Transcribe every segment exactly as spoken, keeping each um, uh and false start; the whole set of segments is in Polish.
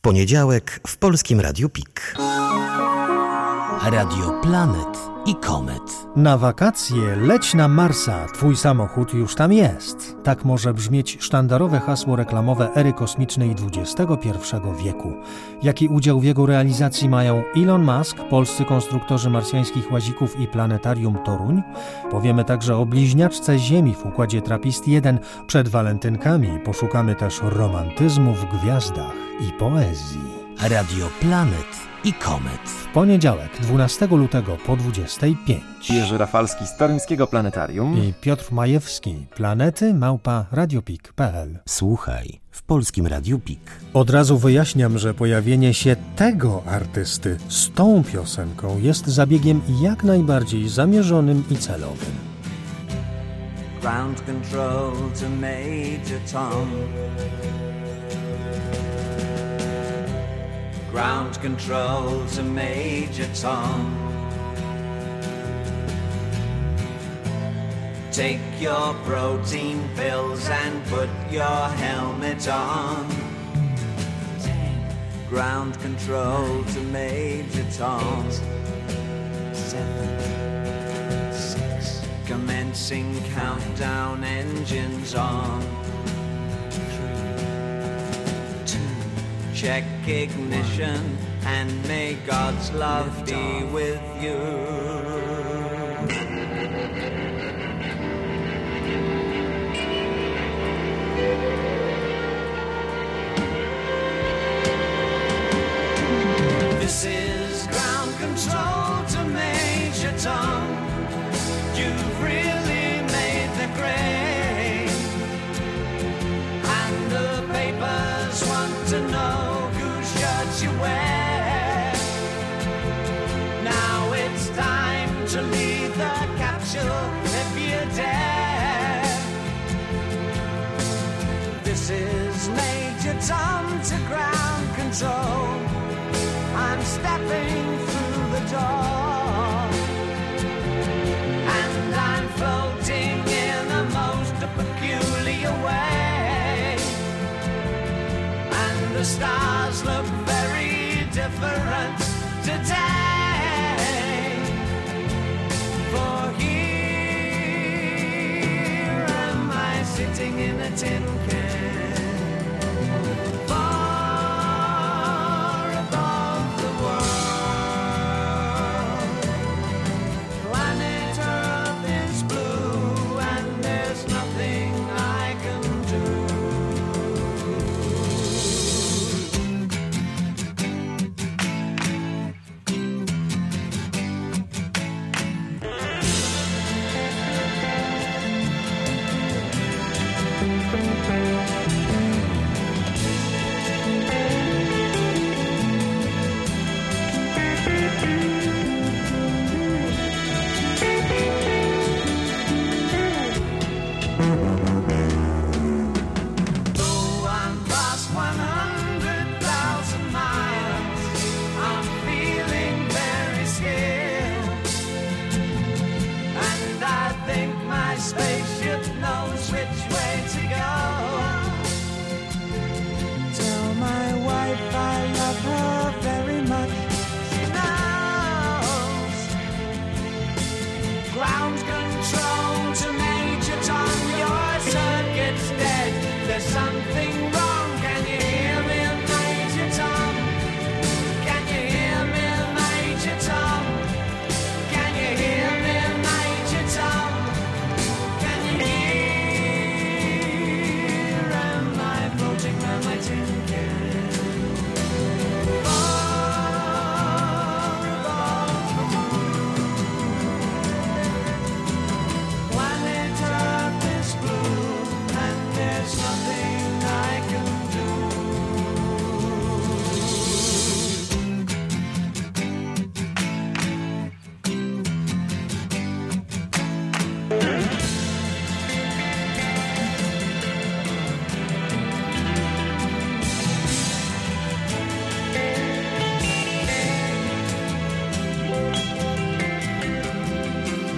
poniedziałek w Polskim Radiu P I K. Radio Planet i Komet. Na wakacje leć na Marsa, twój samochód już tam jest. Tak może brzmieć sztandarowe hasło reklamowe ery kosmicznej dwudziestego pierwszego wieku. Jaki udział w jego realizacji mają Elon Musk, polscy konstruktorzy marsjańskich łazików i planetarium Toruń? Powiemy także o bliźniaczce Ziemi w układzie Trappist jeden. Przed walentynkami poszukamy też romantyzmu w gwiazdach i poezji. Radio Planet i Komet. W poniedziałek, dwunastego lutego po dwudziestej piątej. Jerzy Rafalski z Toruńskiego Planetarium i Piotr Majewski, planety małpa radiopik kropka p l. Słuchaj w Polskim Radiu P I K. Od razu wyjaśniam, że pojawienie się tego artysty z tą piosenką jest zabiegiem jak najbardziej zamierzonym i celowym. Ground control to Major Tom. Ground control to Major Tom. Take your protein pills and put your helmet on. Ground control to Major Tom. Seven, six. Commencing countdown, engines on. Check ignition and may God's love be with you. This is ground control to Major Tom. You've really made the grade, and the papers want to know you wear. Now it's time to leave the capsule if you dare. This is Major Tom to ground control. I'm stepping through the door, and I'm floating in a most peculiar way, and the stars look very different today. For here am I sitting in a tin can, far above the world. Planet Earth is blue and there's nothing I can do.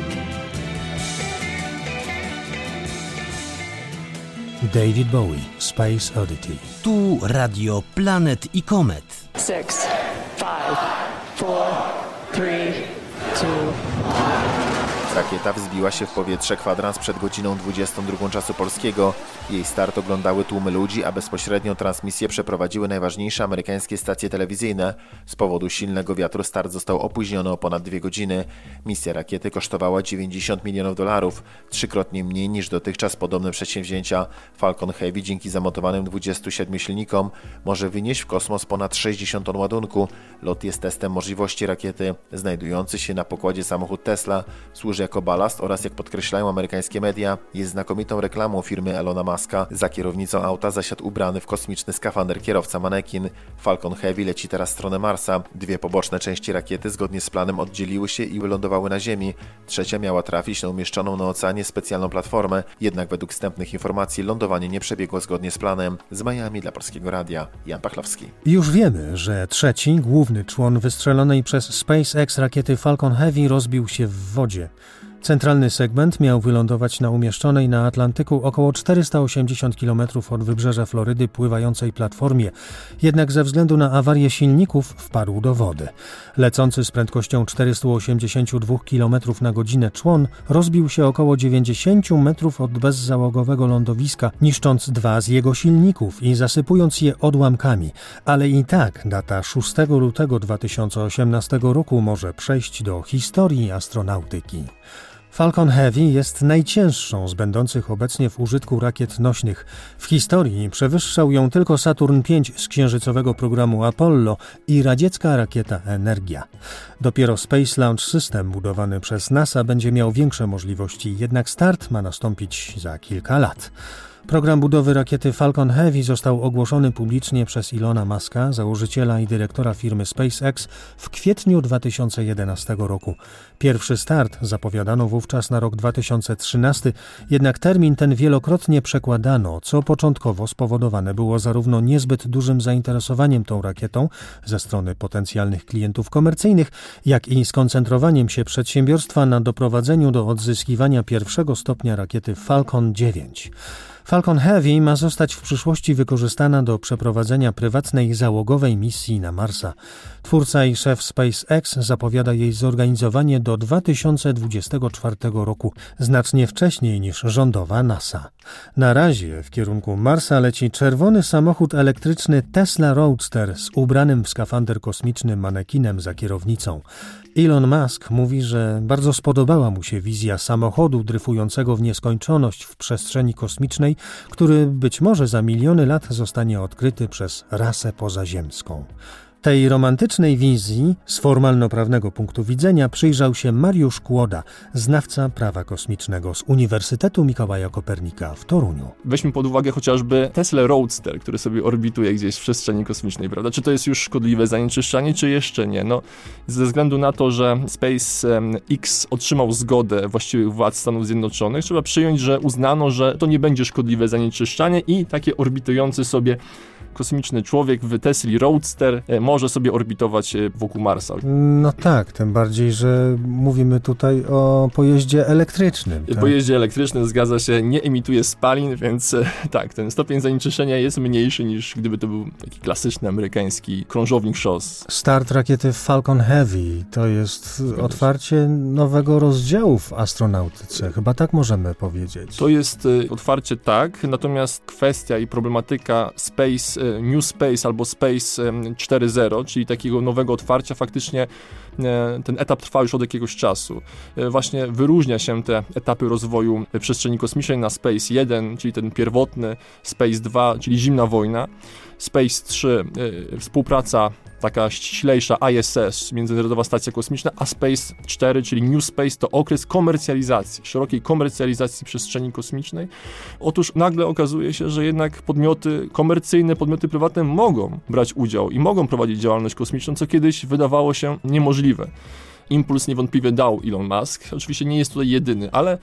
David Bowie z Space Oddity. Tu Radio Planet i Komet. Six, five, four, three, two. Rakieta wzbiła się w powietrze kwadrans przed godziną dwudziestą drugą czasu polskiego. Jej start oglądały tłumy ludzi, a bezpośrednią transmisję przeprowadziły najważniejsze amerykańskie stacje telewizyjne. Z powodu silnego wiatru start został opóźniony o ponad dwie godziny. Misja rakiety kosztowała dziewięćdziesiąt milionów dolarów, trzykrotnie mniej niż dotychczas podobne przedsięwzięcia. Falcon Heavy dzięki zamontowanym dwudziestu siedmiu silnikom może wynieść w kosmos ponad sześćdziesiąt ton ładunku. Lot jest testem możliwości rakiety. Znajdujący się na pokładzie samochód Tesla służy jako balast oraz, jak podkreślają amerykańskie media, jest znakomitą reklamą firmy Elona Muska. Za kierownicą auta zasiadł ubrany w kosmiczny skafander kierowca manekin. Falcon Heavy leci teraz w stronę Marsa. Dwie poboczne części rakiety zgodnie z planem oddzieliły się i wylądowały na Ziemi. Trzecia miała trafić na umieszczoną na oceanie specjalną platformę. Jednak według wstępnych informacji lądowanie nie przebiegło zgodnie z planem. Z Miami dla Polskiego Radia Jan Pachlowski. Już wiemy, że trzeci, główny człon wystrzelonej przez SpaceX rakiety Falcon Heavy rozbił się w wodzie. Centralny segment miał wylądować na umieszczonej na Atlantyku około czterysta osiemdziesiąt kilometrów od wybrzeża Florydy pływającej platformie. Jednak ze względu na awarię silników wpadł do wody. Lecący z prędkością czterysta osiemdziesiąt dwa kilometry na godzinę człon rozbił się około dziewięćdziesiąt metrów od bezzałogowego lądowiska, niszcząc dwa z jego silników i zasypując je odłamkami. Ale i tak data szóstego lutego dwa tysiące osiemnastego roku może przejść do historii astronautyki. Falcon Heavy jest najcięższą z będących obecnie w użytku rakiet nośnych. W historii przewyższał ją tylko Saturn pięć z księżycowego programu Apollo i radziecka rakieta Energia. Dopiero Space Launch System budowany przez NASA będzie miał większe możliwości, jednak start ma nastąpić za kilka lat. Program budowy rakiety Falcon Heavy został ogłoszony publicznie przez Elona Muska, założyciela i dyrektora firmy SpaceX, w kwietniu dwa tysiące jedenastego roku. Pierwszy start zapowiadano wówczas na rok dwa tysiące trzynasty, jednak termin ten wielokrotnie przekładano, co początkowo spowodowane było zarówno niezbyt dużym zainteresowaniem tą rakietą ze strony potencjalnych klientów komercyjnych, jak i skoncentrowaniem się przedsiębiorstwa na doprowadzeniu do odzyskiwania pierwszego stopnia rakiety Falcon dziewięć. Falcon Heavy ma zostać w przyszłości wykorzystana do przeprowadzenia prywatnej załogowej misji na Marsa. Twórca i szef SpaceX zapowiada jej zorganizowanie do dwa tysiące dwudziestego czwartego roku, znacznie wcześniej niż rządowa NASA. Na razie w kierunku Marsa leci czerwony samochód elektryczny Tesla Roadster z ubranym w skafander kosmiczny manekinem za kierownicą. Elon Musk mówi, że bardzo spodobała mu się wizja samochodu dryfującego w nieskończoność w przestrzeni kosmicznej, który być może za miliony lat zostanie odkryty przez rasę pozaziemską. Tej romantycznej wizji z formalno-prawnego punktu widzenia przyjrzał się Mariusz Kłoda, znawca prawa kosmicznego z Uniwersytetu Mikołaja Kopernika w Toruniu. Weźmy pod uwagę chociażby Tesla Roadster, który sobie orbituje gdzieś w przestrzeni kosmicznej, prawda? Czy to jest już szkodliwe zanieczyszczanie, czy jeszcze nie? No, ze względu na to, że SpaceX otrzymał zgodę właściwych władz Stanów Zjednoczonych, trzeba przyjąć, że uznano, że to nie będzie szkodliwe zanieczyszczanie i takie orbitujący sobie kosmiczny człowiek w Tesli Roadster może sobie orbitować wokół Marsa. No tak, tym bardziej, że mówimy tutaj o pojeździe elektrycznym. Tak? Pojeździe elektrycznym, zgadza się, nie emituje spalin, więc tak, ten stopień zanieczyszczenia jest mniejszy niż gdyby to był taki klasyczny amerykański krążownik szos. Start rakiety Falcon Heavy to jest otwarcie nowego rozdziału w astronautyce, chyba tak możemy powiedzieć. To jest otwarcie tak, natomiast kwestia i problematyka Space New Space albo Space cztery zero, czyli takiego nowego otwarcia, faktycznie ten etap trwa już od jakiegoś czasu. Właśnie wyróżnia się te etapy rozwoju przestrzeni kosmicznej na Space jeden, czyli ten pierwotny, Space dwa, czyli zimna wojna, Space trzy, współpraca taka ściślejsza, I S S, Międzynarodowa Stacja Kosmiczna, a Space cztery, czyli New Space, to okres komercjalizacji, szerokiej komercjalizacji przestrzeni kosmicznej. Otóż nagle okazuje się, że jednak podmioty komercyjne, podmioty prywatne mogą brać udział i mogą prowadzić działalność kosmiczną, co kiedyś wydawało się niemożliwe. Impuls niewątpliwie dał Elon Musk, oczywiście nie jest tutaj jedyny, ale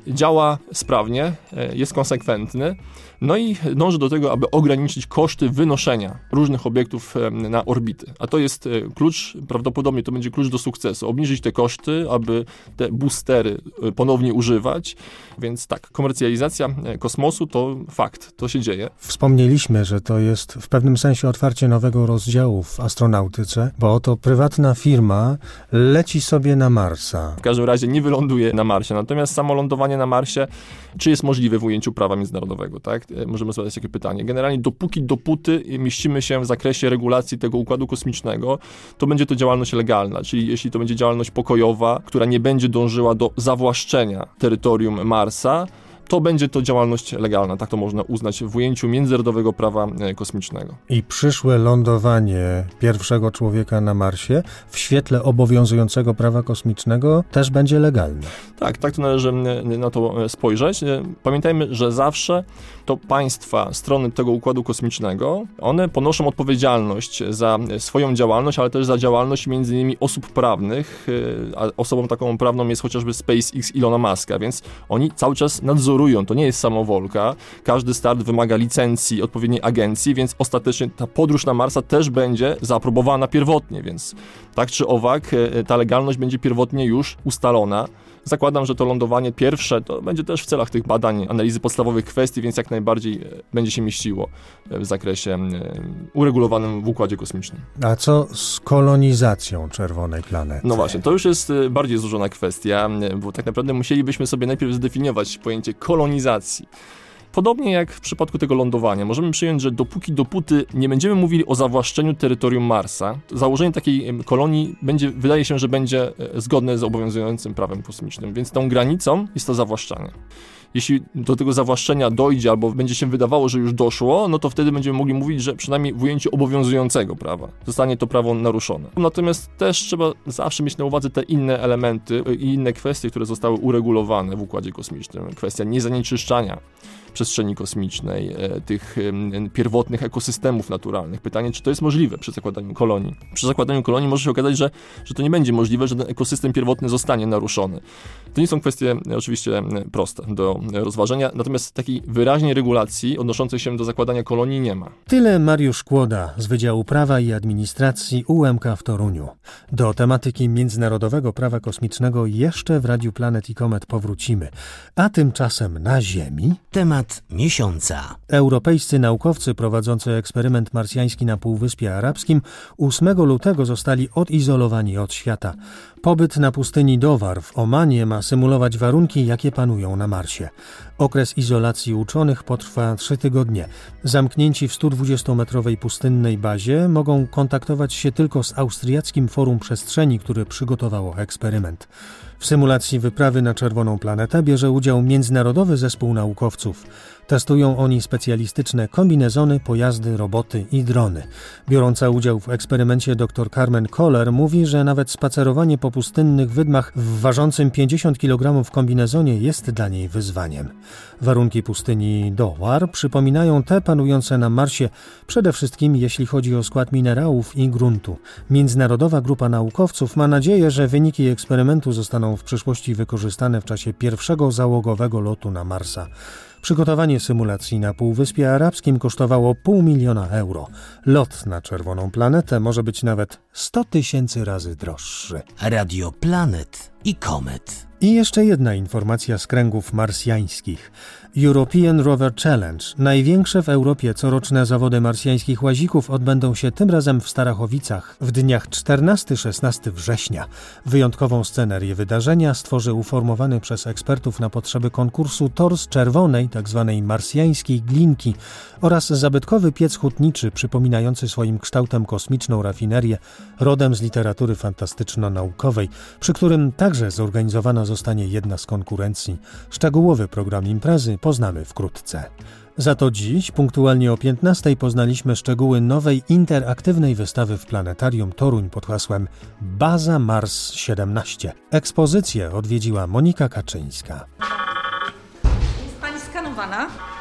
działa sprawnie, jest konsekwentny, no i dąży do tego, aby ograniczyć koszty wynoszenia różnych obiektów na orbity. A to jest klucz, prawdopodobnie to będzie klucz do sukcesu. Obniżyć te koszty, aby te boostery ponownie używać. Więc tak, komercjalizacja kosmosu to fakt, to się dzieje. Wspomnieliśmy, że to jest w pewnym sensie otwarcie nowego rozdziału w astronautyce, bo oto prywatna firma leci sobie na Marsa. W każdym razie nie wyląduje na Marsie, natomiast samo lądowanie na Marsie, czy jest możliwe w ujęciu prawa międzynarodowego, tak? Możemy zadać takie pytanie. Generalnie dopóki, dopóty mieścimy się w zakresie regulacji tego układu kosmicznego, to będzie to działalność legalna, czyli jeśli to będzie działalność pokojowa, która nie będzie dążyła do zawłaszczenia terytorium Marsa, to będzie to działalność legalna, tak to można uznać w ujęciu międzynarodowego prawa kosmicznego. I przyszłe lądowanie pierwszego człowieka na Marsie w świetle obowiązującego prawa kosmicznego też będzie legalne. Tak, tak to należy na to spojrzeć. Pamiętajmy, że zawsze to państwa, strony tego układu kosmicznego, one ponoszą odpowiedzialność za swoją działalność, ale też za działalność między innymi osób prawnych, a osobą taką prawną jest chociażby SpaceX Ilona Muska, więc oni cały czas nadzorują. To nie jest samowolka. Każdy start wymaga licencji odpowiedniej agencji, więc ostatecznie ta podróż na Marsa też będzie zaaprobowana pierwotnie, więc tak czy owak ta legalność będzie pierwotnie już ustalona. Zakładam, że to lądowanie pierwsze to będzie też w celach tych badań, analizy podstawowych kwestii, więc jak najbardziej będzie się mieściło w zakresie uregulowanym w układzie kosmicznym. A co z kolonizacją czerwonej planety? No właśnie, to już jest bardziej złożona kwestia, bo tak naprawdę musielibyśmy sobie najpierw zdefiniować pojęcie kolonizacji. Podobnie jak w przypadku tego lądowania, możemy przyjąć, że dopóki dopóty nie będziemy mówili o zawłaszczeniu terytorium Marsa, założenie takiej kolonii będzie, wydaje się, że będzie zgodne z obowiązującym prawem kosmicznym, więc tą granicą jest to zawłaszczanie. Jeśli do tego zawłaszczenia dojdzie albo będzie się wydawało, że już doszło, no to wtedy będziemy mogli mówić, że przynajmniej w ujęciu obowiązującego prawa zostanie to prawo naruszone. Natomiast też trzeba zawsze mieć na uwadze te inne elementy i inne kwestie, które zostały uregulowane w układzie kosmicznym. Kwestia niezanieczyszczania przestrzeni kosmicznej, tych pierwotnych ekosystemów naturalnych. Pytanie, czy to jest możliwe przy zakładaniu kolonii. Przy zakładaniu kolonii może się okazać, że, że to nie będzie możliwe, że ten ekosystem pierwotny zostanie naruszony. To nie są kwestie oczywiście proste do rozważenia, natomiast takiej wyraźnej regulacji odnoszącej się do zakładania kolonii nie ma. Tyle Mariusz Kłoda z Wydziału Prawa i Administracji U M K w Toruniu. Do tematyki międzynarodowego prawa kosmicznego jeszcze w Radiu Planet i Komet powrócimy. A tymczasem na Ziemi... Temat miesiąca. Europejscy naukowcy prowadzący eksperyment marsjański na Półwyspie Arabskim ósmego lutego zostali odizolowani od świata. Pobyt na pustyni Dowar w Omanie ma symulować warunki, jakie panują na Marsie. Okres izolacji uczonych potrwa trzy tygodnie. Zamknięci w sto dwudziestometrowej pustynnej bazie mogą kontaktować się tylko z Austriackim Forum Przestrzeni, które przygotowało eksperyment. W symulacji wyprawy na czerwoną planetę bierze udział międzynarodowy zespół naukowców. Testują oni specjalistyczne kombinezony, pojazdy, roboty i drony. Biorąca udział w eksperymencie dr Carmen Koller mówi, że nawet spacerowanie po pustynnych wydmach w ważącym pięćdziesiąt kilogramów kombinezonie jest dla niej wyzwaniem. Warunki pustyni Dowar przypominają te panujące na Marsie, przede wszystkim jeśli chodzi o skład minerałów i gruntu. Międzynarodowa grupa naukowców ma nadzieję, że wyniki eksperymentu zostaną w przyszłości wykorzystane w czasie pierwszego załogowego lotu na Marsa. Przygotowanie symulacji na Półwyspie Arabskim kosztowało pół miliona euro. Lot na czerwoną planetę może być nawet sto tysięcy razy droższy. Radio Planet i Komet. I jeszcze jedna informacja z kręgów marsjańskich. European Rover Challenge, największe w Europie coroczne zawody marsjańskich łazików, odbędą się tym razem w Starachowicach w dniach czternastego do szesnastego września. Wyjątkową scenerię wydarzenia stworzy uformowany przez ekspertów na potrzeby konkursu tor z czerwonej, tzw. marsjańskiej glinki oraz zabytkowy piec hutniczy przypominający swoim kształtem kosmiczną rafinerię, rodem z literatury fantastyczno-naukowej, przy którym także zorganizowana zostanie jedna z konkurencji. Szczegółowy program imprezy poznamy wkrótce. Za to dziś, punktualnie o piętnastej, poznaliśmy szczegóły nowej interaktywnej wystawy w Planetarium Toruń pod hasłem Baza Mars siedemnaście. Ekspozycję odwiedziła Monika Kaczyńska. Jest Pani skanowana? No właśnie.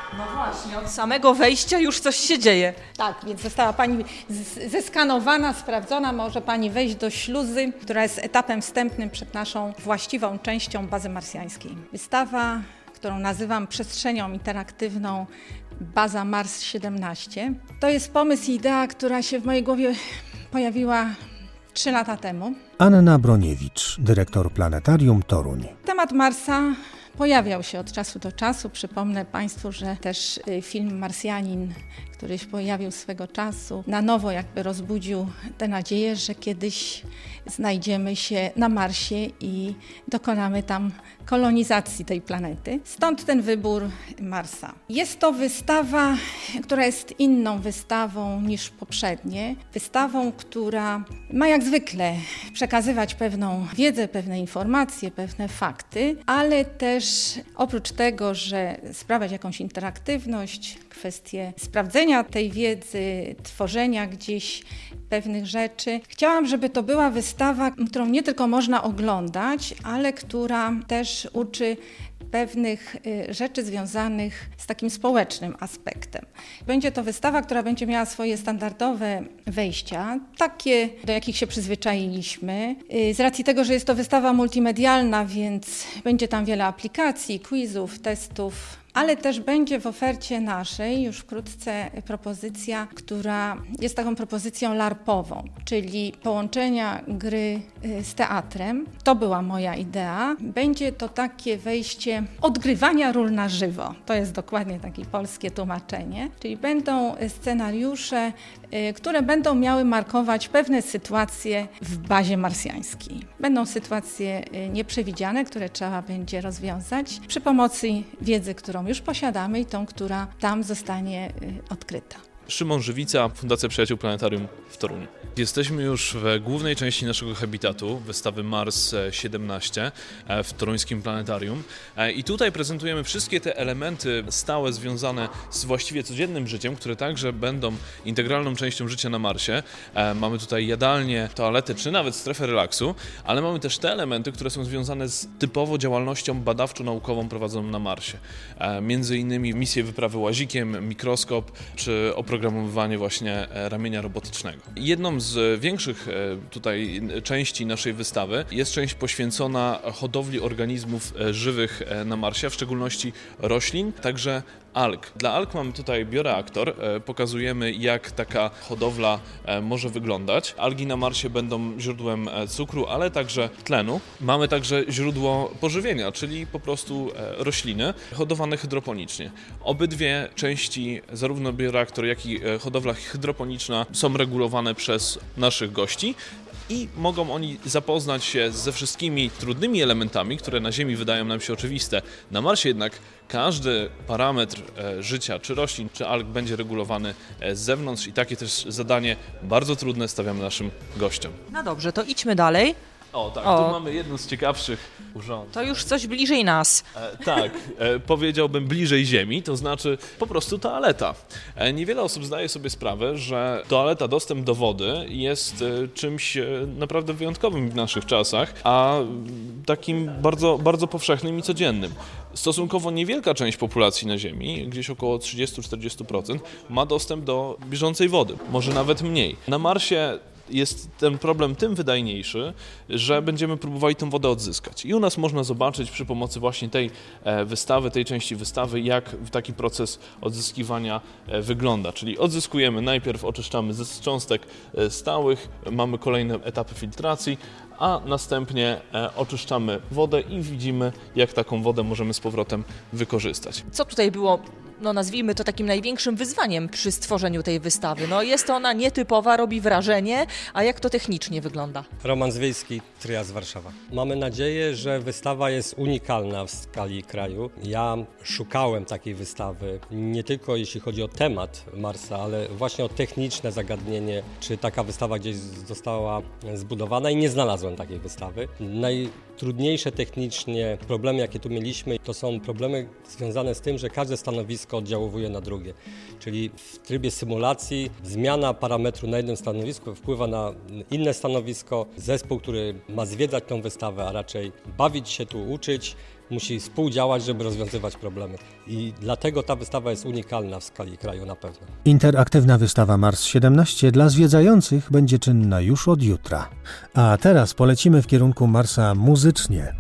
właśnie, od samego wejścia już coś się dzieje. Tak, więc została Pani z- zeskanowana, sprawdzona. Może Pani wejść do śluzy, która jest etapem wstępnym przed naszą właściwą częścią bazy marsjańskiej. Wystawa, którą nazywam przestrzenią interaktywną Baza Mars siedemnaście. To jest pomysł i idea, która się w mojej głowie pojawiła trzy lata temu. Anna Broniewicz, dyrektor Planetarium Toruń. Temat Marsa pojawiał się od czasu do czasu. Przypomnę Państwu, że też film Marsjanin, który się pojawił swego czasu, na nowo jakby rozbudził tę nadzieję, że kiedyś znajdziemy się na Marsie i dokonamy tam kolonizacji tej planety. Stąd ten wybór Marsa. Jest to wystawa, która jest inną wystawą niż poprzednie. Wystawą, która ma jak zwykle przekazywać pewną wiedzę, pewne informacje, pewne fakty, ale też oprócz tego, że sprawiać jakąś interaktywność, kwestię sprawdzenia tej wiedzy, tworzenia gdzieś pewnych rzeczy. Chciałam, żeby to była wystawa, którą nie tylko można oglądać, ale która też uczy pewnych rzeczy związanych z takim społecznym aspektem. Będzie to wystawa, która będzie miała swoje standardowe wejścia, takie, do jakich się przyzwyczailiśmy. Z racji tego, że jest to wystawa multimedialna, więc będzie tam wiele aplikacji, quizów, testów, ale też będzie w ofercie naszej już wkrótce propozycja, która jest taką propozycją larpową, czyli połączenia gry z teatrem. To była moja idea. Będzie to takie wejście odgrywania ról na żywo. To jest dokładnie takie polskie tłumaczenie. Czyli będą scenariusze, które będą miały markować pewne sytuacje w bazie marsjańskiej. Będą sytuacje nieprzewidziane, które trzeba będzie rozwiązać przy pomocy wiedzy, którą już posiadamy i tą, która tam zostanie odkryta. Szymon Żywica, Fundacja Przyjaciół Planetarium w Toruniu. Jesteśmy już w głównej części naszego habitatu, wystawy Mars siedemnaście w toruńskim planetarium. I tutaj prezentujemy wszystkie te elementy stałe związane z właściwie codziennym życiem, które także będą integralną częścią życia na Marsie. Mamy tutaj jadalnię, toalety czy nawet strefę relaksu, ale mamy też te elementy, które są związane z typowo działalnością badawczo-naukową prowadzoną na Marsie. Między innymi misje wyprawy łazikiem, mikroskop czy oprogramowywanie właśnie ramienia robotycznego. Jedną z większych tutaj części naszej wystawy jest część poświęcona hodowli organizmów żywych na Marsie, w szczególności roślin, także alg. Dla alg mamy tutaj bioreaktor, pokazujemy jak taka hodowla może wyglądać. Algi na Marsie będą źródłem cukru, ale także tlenu. Mamy także źródło pożywienia, czyli po prostu rośliny hodowane hydroponicznie. Obydwie części, zarówno bioreaktor, jak i hodowla hydroponiczna są regulowane przez naszych gości i mogą oni zapoznać się ze wszystkimi trudnymi elementami, które na Ziemi wydają nam się oczywiste. Na Marsie jednak każdy parametr życia, czy roślin, czy alg będzie regulowany z zewnątrz i takie też zadanie bardzo trudne stawiamy naszym gościom. No dobrze, to idźmy dalej. O tak, o. tu mamy jedno z ciekawszych urządzeń. To już coś bliżej nas. E, tak, e, powiedziałbym bliżej Ziemi, to znaczy po prostu toaleta. E, niewiele osób zdaje sobie sprawę, że toaleta, dostęp do wody jest e, czymś e, naprawdę wyjątkowym w naszych czasach, a takim bardzo, bardzo powszechnym i codziennym. Stosunkowo niewielka część populacji na Ziemi, gdzieś około trzydzieści do czterdziestu procent, ma dostęp do bieżącej wody, może nawet mniej. Na Marsie jest ten problem tym wydajniejszy, że będziemy próbowali tę wodę odzyskać. I u nas można zobaczyć przy pomocy właśnie tej wystawy, tej części wystawy, jak taki proces odzyskiwania wygląda. Czyli odzyskujemy, najpierw oczyszczamy z cząstek stałych, mamy kolejne etapy filtracji, a następnie oczyszczamy wodę i widzimy, jak taką wodę możemy z powrotem wykorzystać. Co tutaj było, no nazwijmy to takim największym wyzwaniem przy stworzeniu tej wystawy? No jest ona nietypowa, robi wrażenie, a jak to technicznie wygląda? Roman Zwiejski, Trias Warszawa. Mamy nadzieję, że wystawa jest unikalna w skali kraju. Ja szukałem takiej wystawy, nie tylko jeśli chodzi o temat Marsa, ale właśnie o techniczne zagadnienie, czy taka wystawa gdzieś została zbudowana i nie znalazłem takiej wystawy. Najtrudniejsze technicznie problemy, jakie tu mieliśmy, to są problemy związane z tym, że każde stanowisko oddziałuje na drugie. Czyli w trybie symulacji zmiana parametru na jednym stanowisku wpływa na inne stanowisko. Zespół, który ma zwiedzać tą wystawę, a raczej bawić się tu, uczyć, musi współdziałać, żeby rozwiązywać problemy. I dlatego ta wystawa jest unikalna w skali kraju na pewno. Interaktywna wystawa Mars siedemnaście dla zwiedzających będzie czynna już od jutra. A teraz polecimy w kierunku Marsa muzycznie.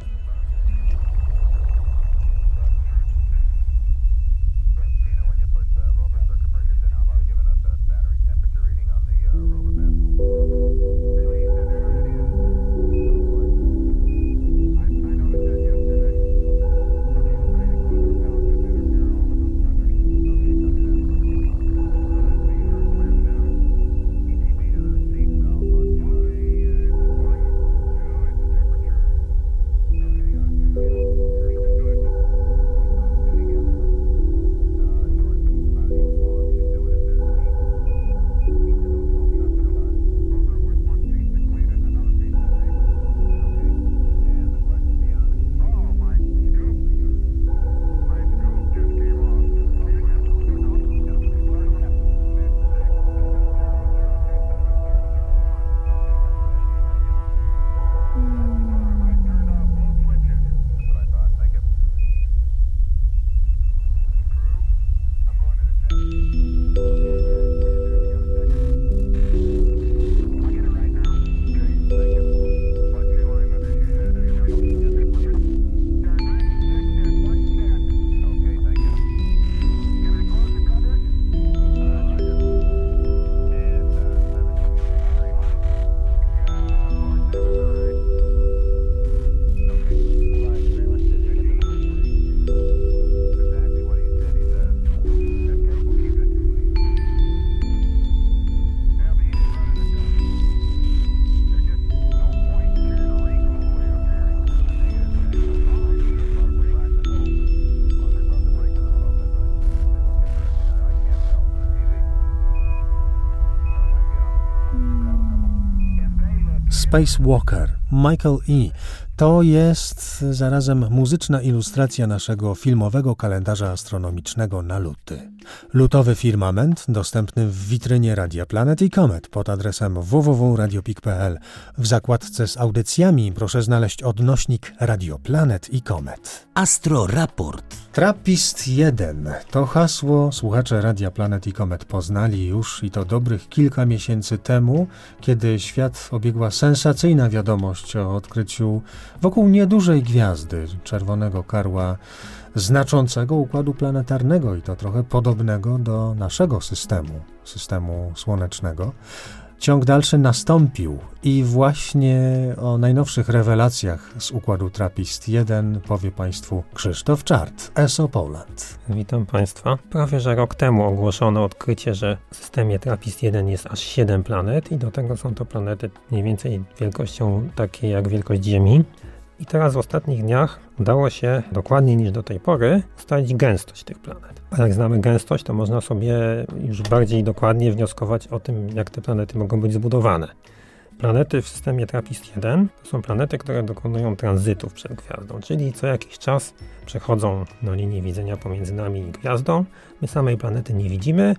Spacewalker, Michael E. To jest zarazem muzyczna ilustracja naszego filmowego kalendarza astronomicznego na luty. Lutowy firmament dostępny w witrynie Radia Planet i Comet pod adresem w w w kropka radio pik kropka p l. W zakładce z audycjami proszę znaleźć odnośnik Radio Planet i Comet. Astro Raport. Trappist jeden to hasło słuchacze Radia Planet i Comet poznali już i to dobrych kilka miesięcy temu, kiedy świat obiegła sensacyjna wiadomość o odkryciu wokół niedużej gwiazdy, czerwonego karła znaczącego układu planetarnego i to trochę podobnego do naszego systemu, systemu słonecznego. Ciąg dalszy nastąpił i właśnie o najnowszych rewelacjach z układu Trappist jeden powie Państwu Krzysztof Czart, S O Poland. Witam Państwa. Prawie że rok temu ogłoszono odkrycie, że w systemie Trappist jeden jest aż siedem planet i do tego są to planety mniej więcej wielkością takiej jak wielkość Ziemi. I teraz w ostatnich dniach udało się dokładniej niż do tej pory ustalić gęstość tych planet. A jak znamy gęstość, to można sobie już bardziej dokładnie wnioskować o tym, jak te planety mogą być zbudowane. Planety w systemie Trappist jeden to są planety, które dokonują tranzytów przed gwiazdą, czyli co jakiś czas przechodzą na linii widzenia pomiędzy nami i gwiazdą. My samej planety nie widzimy,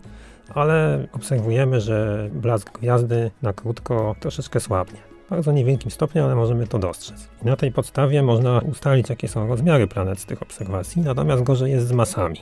ale obserwujemy, że blask gwiazdy na krótko troszeczkę słabnie. W bardzo niewielkim stopniu, ale możemy to dostrzec. I na tej podstawie można ustalić, jakie są rozmiary planet z tych obserwacji, natomiast gorzej jest z masami.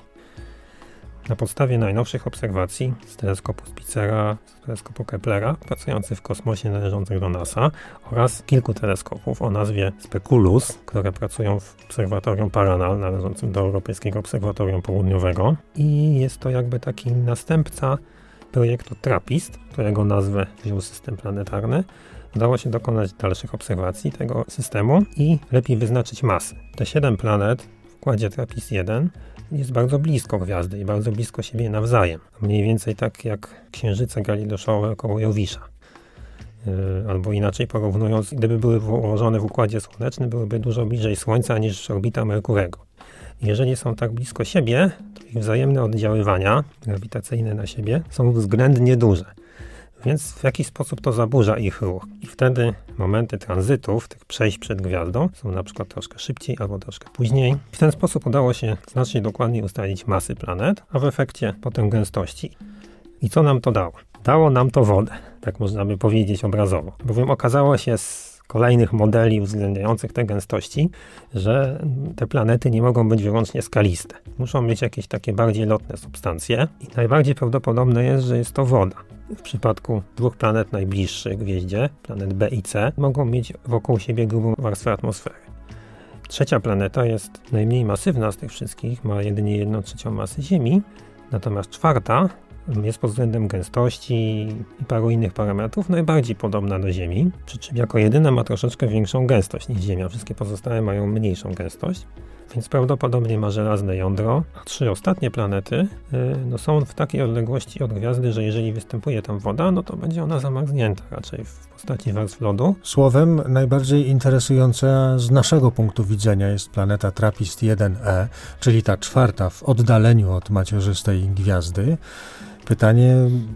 Na podstawie najnowszych obserwacji z teleskopu Spitzera, z teleskopu Keplera, pracujących w kosmosie należących do NASA oraz kilku teleskopów o nazwie Speculus, które pracują w obserwatorium Paranal należącym do Europejskiego Obserwatorium Południowego. I jest to jakby taki następca projektu Trappist, którego nazwę wziął system planetarny. Udało się dokonać dalszych obserwacji tego systemu i lepiej wyznaczyć masy. Te siedem planet w układzie Trappist jeden jest bardzo blisko gwiazdy i bardzo blisko siebie nawzajem. Mniej więcej tak jak księżyce galileusowe koło Jowisza. Yy, albo inaczej porównując, gdyby były ułożone w układzie słonecznym, byłyby dużo bliżej Słońca niż orbita Merkurego. Jeżeli są tak blisko siebie, to ich wzajemne oddziaływania grawitacyjne na siebie są względnie duże. Więc w jakiś sposób to zaburza ich ruch. I wtedy momenty tranzytów, tych przejść przed gwiazdą, są na przykład troszkę szybciej albo troszkę później. W ten sposób udało się znacznie dokładniej ustalić masy planet, a w efekcie potem gęstości. I co nam to dało? Dało nam to wodę, tak można by powiedzieć obrazowo. Bowiem okazało się z kolejnych modeli uwzględniających te gęstości, że te planety nie mogą być wyłącznie skaliste. Muszą mieć jakieś takie bardziej lotne substancje i najbardziej prawdopodobne jest, że jest to woda. W przypadku dwóch planet najbliższych gwieździe, planet B i C, mogą mieć wokół siebie grubą warstwę atmosfery. Trzecia planeta jest najmniej masywna z tych wszystkich, ma jedynie jedną trzecią masy Ziemi, natomiast czwarta jest pod względem gęstości i paru innych parametrów najbardziej podobna do Ziemi, przy czym jako jedyna ma troszeczkę większą gęstość niż Ziemia. Wszystkie pozostałe mają mniejszą gęstość, więc prawdopodobnie ma żelazne jądro, a trzy ostatnie planety yy, no są w takiej odległości od gwiazdy, że jeżeli występuje tam woda, no to będzie ona zamarznięta raczej w postaci warstw lodu. Słowem, najbardziej interesująca z naszego punktu widzenia jest planeta Trappist jeden E, czyli ta czwarta w oddaleniu od macierzystej gwiazdy. Pytanie,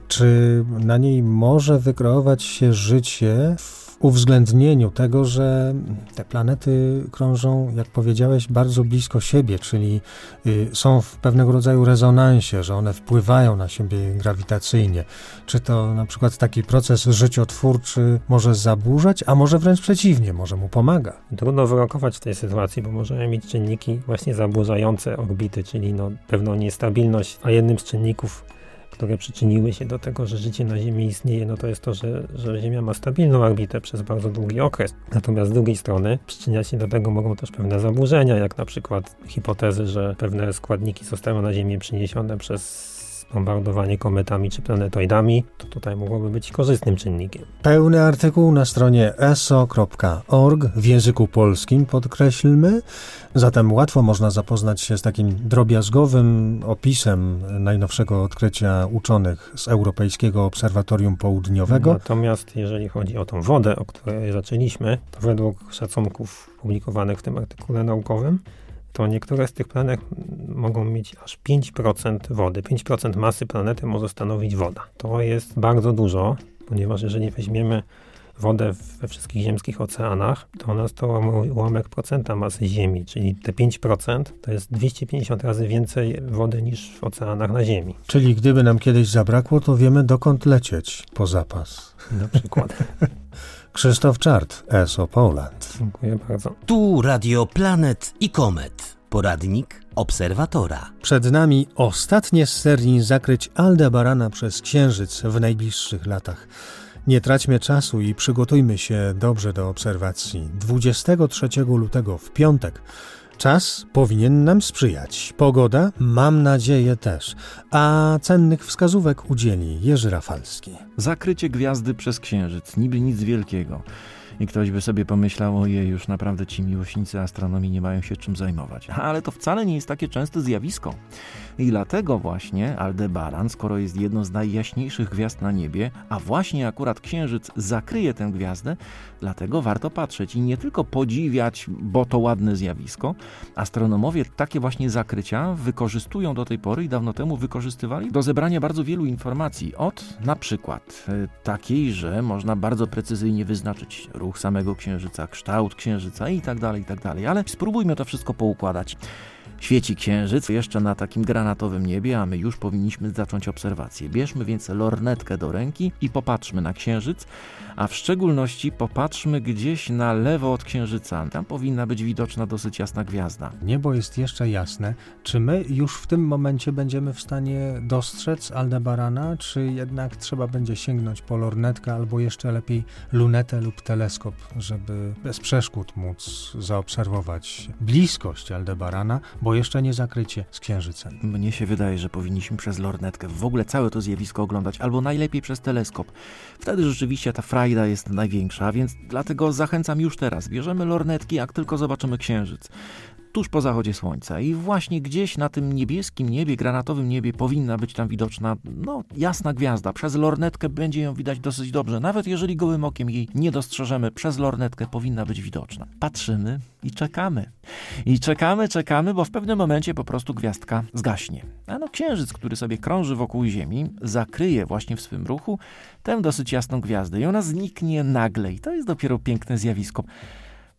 czy na niej może wykreować się życie w uwzględnieniu tego, że te planety krążą, jak powiedziałeś, bardzo blisko siebie, czyli y, są w pewnego rodzaju rezonansie, że one wpływają na siebie grawitacyjnie. Czy to na przykład taki proces życiotwórczy może zaburzać, a może wręcz przeciwnie, może mu pomaga? Trudno wyrokować w tej sytuacji, bo możemy mieć czynniki właśnie zaburzające orbity, czyli no, pewną niestabilność, a jednym z czynników, które przyczyniły się do tego, że życie na Ziemi istnieje, no to jest to, że, że Ziemia ma stabilną orbitę przez bardzo długi okres. Natomiast z drugiej strony przyczyniać się do tego mogą też pewne zaburzenia, jak na przykład hipotezy, że pewne składniki zostały na Ziemię przyniesione przez bombardowanie kometami czy planetoidami, to tutaj mogłoby być korzystnym czynnikiem. Pełny artykuł na stronie e s o kropka org w języku polskim, podkreślmy. Zatem łatwo można zapoznać się z takim drobiazgowym opisem najnowszego odkrycia uczonych z Europejskiego Obserwatorium Południowego. Natomiast jeżeli chodzi o tą wodę, o której zaczęliśmy, to według szacunków publikowanych w tym artykule naukowym, to niektóre z tych planet mogą mieć aż pięć procent wody. pięć procent masy planety może stanowić woda. To jest bardzo dużo, ponieważ jeżeli weźmiemy wodę we wszystkich ziemskich oceanach, to ona to ułamek procenta masy Ziemi, czyli te pięć procent to jest dwieście pięćdziesiąt razy więcej wody niż w oceanach na Ziemi. Czyli gdyby nam kiedyś zabrakło, to wiemy dokąd lecieć po zapas. Na przykład. Krzysztof Czart, E S O Poland. Dziękuję bardzo. Tu Radio Planet i Komet. Poradnik obserwatora. Przed nami ostatnie z serii zakryć Aldebarana przez Księżyc w najbliższych latach. Nie traćmy czasu i przygotujmy się dobrze do obserwacji. dwudziestego trzeciego lutego w piątek. Czas powinien nam sprzyjać. Pogoda, mam nadzieję, też. A cennych wskazówek udzieli Jerzy Rafalski. Zakrycie gwiazdy przez Księżyc. Niby nic wielkiego. I ktoś by sobie pomyślał, ojej, już naprawdę ci miłośnicy astronomii nie mają się czym zajmować. Ale to wcale nie jest takie częste zjawisko. I dlatego właśnie Aldebaran, skoro jest jedną z najjaśniejszych gwiazd na niebie, a właśnie akurat Księżyc zakryje tę gwiazdę, dlatego warto patrzeć i nie tylko podziwiać, bo to ładne zjawisko. Astronomowie takie właśnie zakrycia wykorzystują do tej pory i dawno temu wykorzystywali do zebrania bardzo wielu informacji. Od na przykład takiej, że można bardzo precyzyjnie wyznaczyć ruch samego Księżyca, kształt Księżyca i tak dalej, i tak dalej. Ale spróbujmy to wszystko poukładać. Świeci Księżyc jeszcze na takim granatowym niebie, a my już powinniśmy zacząć obserwację. Bierzmy więc lornetkę do ręki i popatrzmy na Księżyc, a w szczególności popatrzmy gdzieś na lewo od Księżyca. Tam powinna być widoczna dosyć jasna gwiazda. Niebo jest jeszcze jasne. Czy my już w tym momencie będziemy w stanie dostrzec Aldebarana, czy jednak trzeba będzie sięgnąć po lornetkę albo jeszcze lepiej lunetę lub teleskop, żeby bez przeszkód móc zaobserwować bliskość Aldebarana, bo jeszcze nie zakrycie z Księżycem? Mnie się wydaje, że powinniśmy przez lornetkę w ogóle całe to zjawisko oglądać, albo najlepiej przez teleskop. Wtedy rzeczywiście ta frajda jest największa, więc dlatego zachęcam już teraz. Bierzemy lornetki, jak tylko zobaczymy Księżyc. Tuż po zachodzie słońca i właśnie gdzieś na tym niebieskim niebie, granatowym niebie powinna być tam widoczna, no, jasna gwiazda. Przez lornetkę będzie ją widać dosyć dobrze. Nawet jeżeli gołym okiem jej nie dostrzeżemy, przez lornetkę powinna być widoczna. Patrzymy i czekamy. I czekamy, czekamy, bo w pewnym momencie po prostu gwiazdka zgaśnie. A no Księżyc, który sobie krąży wokół Ziemi, zakryje właśnie w swym ruchu tę dosyć jasną gwiazdę i ona zniknie nagle i to jest dopiero piękne zjawisko.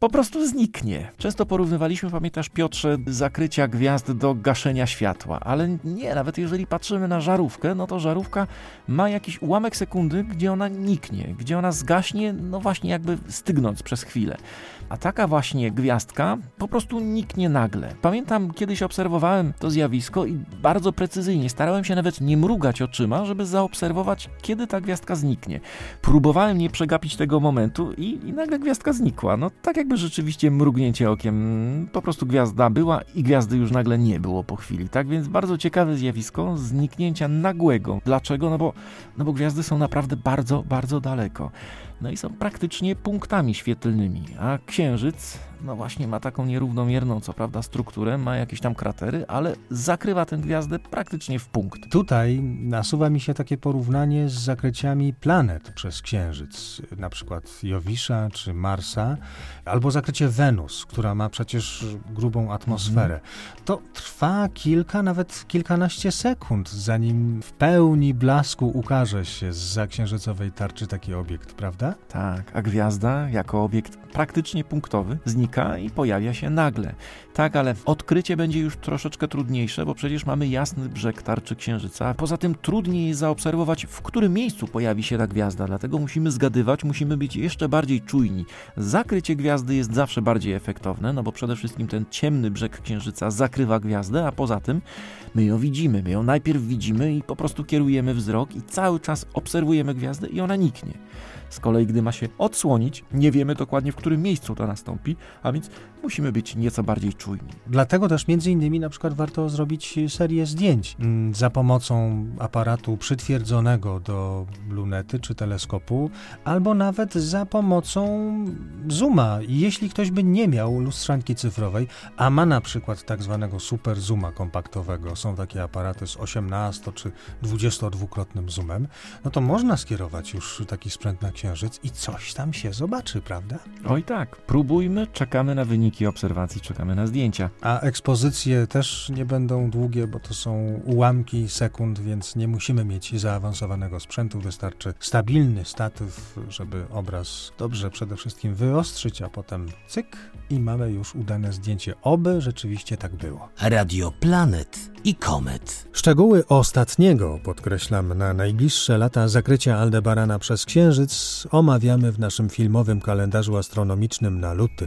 po prostu zniknie. Często porównywaliśmy, pamiętasz Piotrze, zakrycia gwiazd do gaszenia światła, ale nie, nawet jeżeli patrzymy na żarówkę, no to żarówka ma jakiś ułamek sekundy, gdzie ona niknie, gdzie ona zgaśnie, no właśnie jakby stygnąc przez chwilę. A taka właśnie gwiazdka po prostu niknie nagle. Pamiętam, kiedyś obserwowałem to zjawisko i bardzo precyzyjnie starałem się nawet nie mrugać oczyma, żeby zaobserwować, kiedy ta gwiazdka zniknie. Próbowałem nie przegapić tego momentu i, i nagle gwiazdka znikła. No tak jakby rzeczywiście mrugnięcie okiem, po prostu gwiazda była i gwiazdy już nagle nie było po chwili. Tak więc bardzo ciekawe zjawisko zniknięcia nagłego. Dlaczego? No bo, no bo gwiazdy są naprawdę bardzo, bardzo daleko. No i są praktycznie punktami świetlnymi, a Księżyc, no właśnie ma taką nierównomierną, co prawda, strukturę, ma jakieś tam kratery, ale zakrywa tę gwiazdę praktycznie w punkt. Tutaj nasuwa mi się takie porównanie z zakryciami planet przez Księżyc, na przykład Jowisza czy Marsa, albo zakrycie Wenus, która ma przecież grubą atmosferę. To trwa kilka, nawet kilkanaście sekund, zanim w pełni blasku ukaże się zza księżycowej tarczy taki obiekt, prawda? Tak, a gwiazda jako obiekt praktycznie punktowy znika i pojawia się nagle. Tak, ale odkrycie będzie już troszeczkę trudniejsze, bo przecież mamy jasny brzeg tarczy Księżyca, a poza tym trudniej jest zaobserwować, w którym miejscu pojawi się ta gwiazda, dlatego musimy zgadywać, musimy być jeszcze bardziej czujni. Zakrycie gwiazdy jest zawsze bardziej efektowne, no bo przede wszystkim ten ciemny brzeg Księżyca zakrywa gwiazdę, a poza tym my ją widzimy, my ją najpierw widzimy i po prostu kierujemy wzrok i cały czas obserwujemy gwiazdę i ona niknie. Z kolei, gdy ma się odsłonić, nie wiemy dokładnie, w którym miejscu to nastąpi, a więc musimy być nieco bardziej czujni. Dlatego też między innymi na przykład warto zrobić serię zdjęć za pomocą aparatu przytwierdzonego do lunety czy teleskopu, albo nawet za pomocą zooma. Jeśli ktoś by nie miał lustrzanki cyfrowej, a ma na przykład tak zwanego super zooma kompaktowego, są takie aparaty z osiemnasto czy dwudziestodwukrotnym zoomem, no to można skierować już taki sprzęt na Księżyc i coś tam się zobaczy, prawda? Oj tak, próbujmy, czekamy na wyniki obserwacji, czekamy na zdjęcia. A ekspozycje też nie będą długie, bo to są ułamki sekund, więc nie musimy mieć zaawansowanego sprzętu, wystarczy stabilny statyw, żeby obraz dobrze przede wszystkim wyostrzyć, a potem cyk i mamy już udane zdjęcie. Oby rzeczywiście tak było. Radio Planet i Komet. Szczegóły ostatniego, podkreślam, na najbliższe lata zakrycia Aldebarana przez Księżyc omawiamy w naszym filmowym kalendarzu astronomicznym na luty.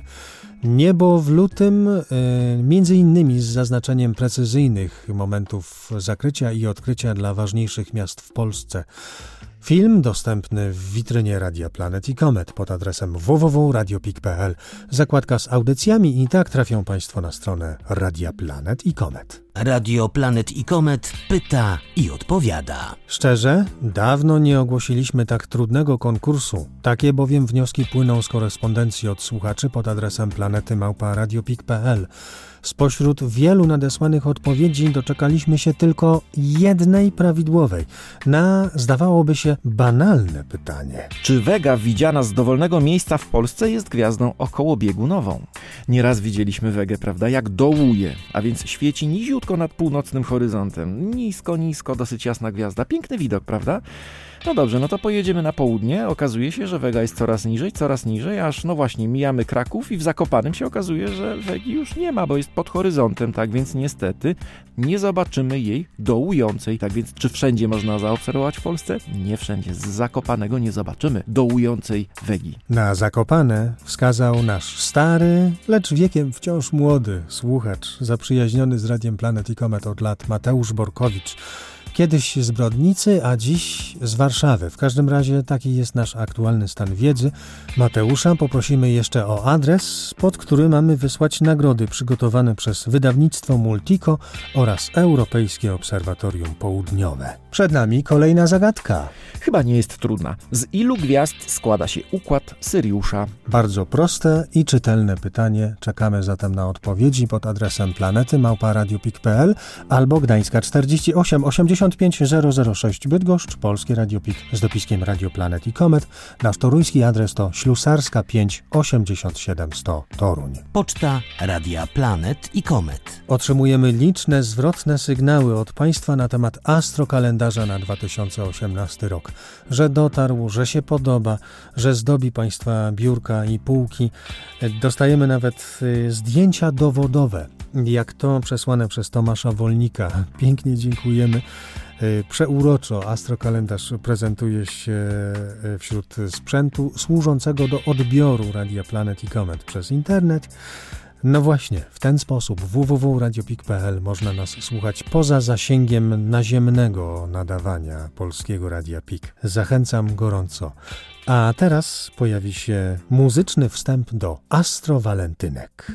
Niebo w lutym, y, między innymi z zaznaczeniem precyzyjnych momentów zakrycia i odkrycia dla ważniejszych miast w Polsce. Film dostępny w witrynie Radia Planet i Komet pod adresem w w w kropka radio pik kropka p l. Zakładka z audycjami i tak trafią Państwo na stronę Radia Planet i Komet. Radio Planet i Komet pyta i odpowiada. Szczerze, dawno nie ogłosiliśmy tak trudnego konkursu. Takie bowiem wnioski płyną z korespondencji od słuchaczy pod adresem planety małpa radio pik kropka p l. Spośród wielu nadesłanych odpowiedzi doczekaliśmy się tylko jednej prawidłowej na, zdawałoby się, banalne pytanie. Czy Vega widziana z dowolnego miejsca w Polsce jest gwiazdą okołobiegunową? Nieraz widzieliśmy Vegę, prawda, jak dołuje, a więc świeci niziutko nad północnym horyzontem. Nisko, nisko, dosyć jasna gwiazda. Piękny widok, prawda? No dobrze, no to pojedziemy na południe. Okazuje się, że Vega jest coraz niżej, coraz niżej, aż no właśnie mijamy Kraków i w Zakopanem się okazuje, że Vegi już nie ma, bo jest pod horyzontem, tak więc niestety nie zobaczymy jej dołującej. Tak więc czy wszędzie można zaobserwować w Polsce? Nie wszędzie. Z Zakopanego nie zobaczymy dołującej Vegi. Na Zakopane wskazał nasz stary, lecz wiekiem wciąż młody słuchacz, zaprzyjaźniony z Radiem Planet i Komet od lat, Mateusz Borkowicz. Kiedyś z Brodnicy, a dziś z Warszawy. W każdym razie taki jest nasz aktualny stan wiedzy. Mateusza poprosimy jeszcze o adres, pod który mamy wysłać nagrody przygotowane przez wydawnictwo Multico oraz Europejskie Obserwatorium Południowe. Przed nami kolejna zagadka. Chyba nie jest trudna. Z ilu gwiazd składa się układ Syriusza? Bardzo proste i czytelne pytanie. Czekamy zatem na odpowiedzi pod adresem planety małpa radio pik kropka p l albo Gdańska czterdzieści osiem osiemdziesiąt pięćdziesiąt pięć zero zero sześć Bydgoszcz, Polskie Radio Pik z dopiskiem Radio Planet i Komet. Nasz toruński adres to Ślusarska pięć osiemdziesiąt siedem sto Toruń. Poczta Radia Planet i Komet. Otrzymujemy liczne zwrotne sygnały od Państwa na temat astrokalendarza na dwa tysiące osiemnasty rok. Że dotarł, że się podoba, że zdobi Państwa biurka i półki. Dostajemy nawet y, zdjęcia dowodowe, jak to przesłane przez Tomasza Wolnika. Pięknie dziękujemy. Y, Przeuroczo astrokalendarz prezentuje się wśród sprzętu służącego do odbioru Radia Planet i Komet przez internet. No właśnie, w ten sposób w w w kropka radiopik kropka p l można nas słuchać poza zasięgiem naziemnego nadawania Polskiego Radia Pik. Zachęcam gorąco. A teraz pojawi się muzyczny wstęp do Astrowalentynek.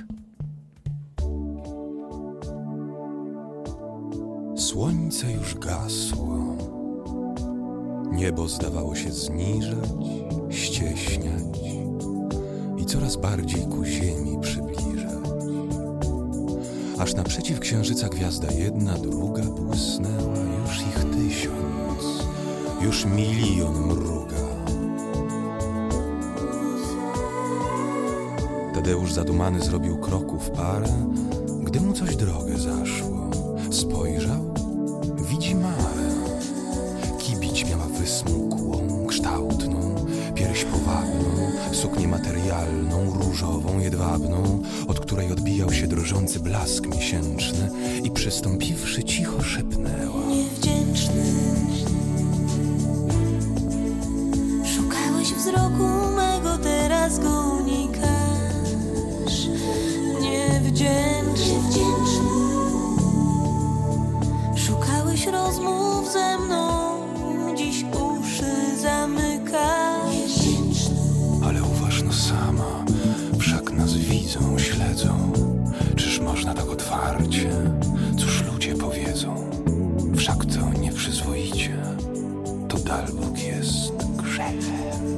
Słońce już gasło. Niebo zdawało się zniżać, ścieśniać i coraz bardziej ku ziemi przybliżać. Aż naprzeciw księżyca gwiazda jedna, druga błysnęła, już ich tysiąc, już milion mruga. Tadeusz zadumany zrobił kroków parę, gdy mu coś drogę zaszło. Spojrzał, widzi Marę. Kibić miała wysmukłą, kształtną, pierś powabną, suknię materialną, różową, jedwabną, od której odbijał się drżący blask miesięczny i przystąpiwszy cicho szepnęła: Niewdzięczny, szukałeś wzroku mego, teraz go unikasz. Niewdzięczny, Niewdzięczny, szukałeś rozmów ze mną, dziś uszy zamykasz. Niewdzięczny, ale uważ no sama, wszak nas widzą, śledzą. Czyż można tak otwarcie? Cóż ludzie powiedzą? Wszak to nieprzyzwoicie, to Dalbóg jest grzechem.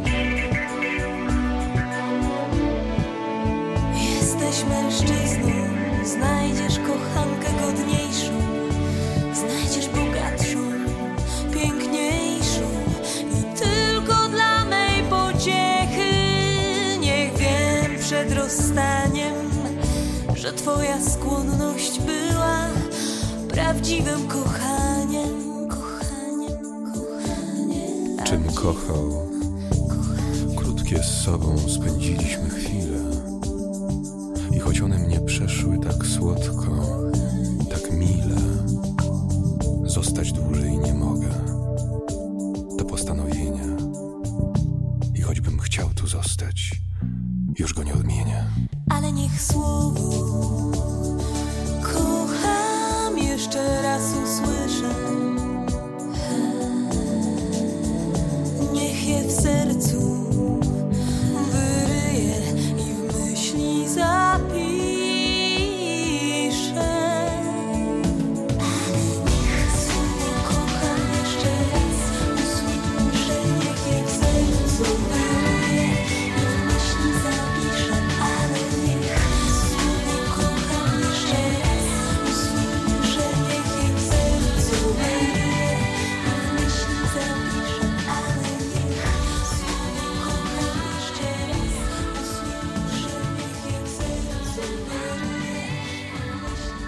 jesteś mężczyzną, znajdziesz kochankę godniejszą, znajdziesz bogatszą, piękniejszą i tylko dla mej pociechy niech wiem przed rozstaniem, że twoja skłonność była prawdziwym kochaniem, kochaniem, kochaniem. Czym kochał? Krótkie z sobą spędziliśmy chwile i choć one mnie przeszły tak słodko, tak mile, zostać dłużej nie mogę. To postanowienie i choćbym chciał tu zostać, już go nie odmienię. Ale niech słowo kocham jeszcze raz usłyszę. Niech je w sercu wyryję i w myśli zapiszę. Ale niech słowo kocham jeszcze raz usłyszę. Niech je w sercu wyryję i w myśli zapiszę. Ale niech słowo kocham jeszcze raz usłyszę. Niech je w sercu wyryję i w myśli zapiszę. Ale niech słowo kocham jeszcze raz usłyszę. Niech je w sercu wyryję i w myśli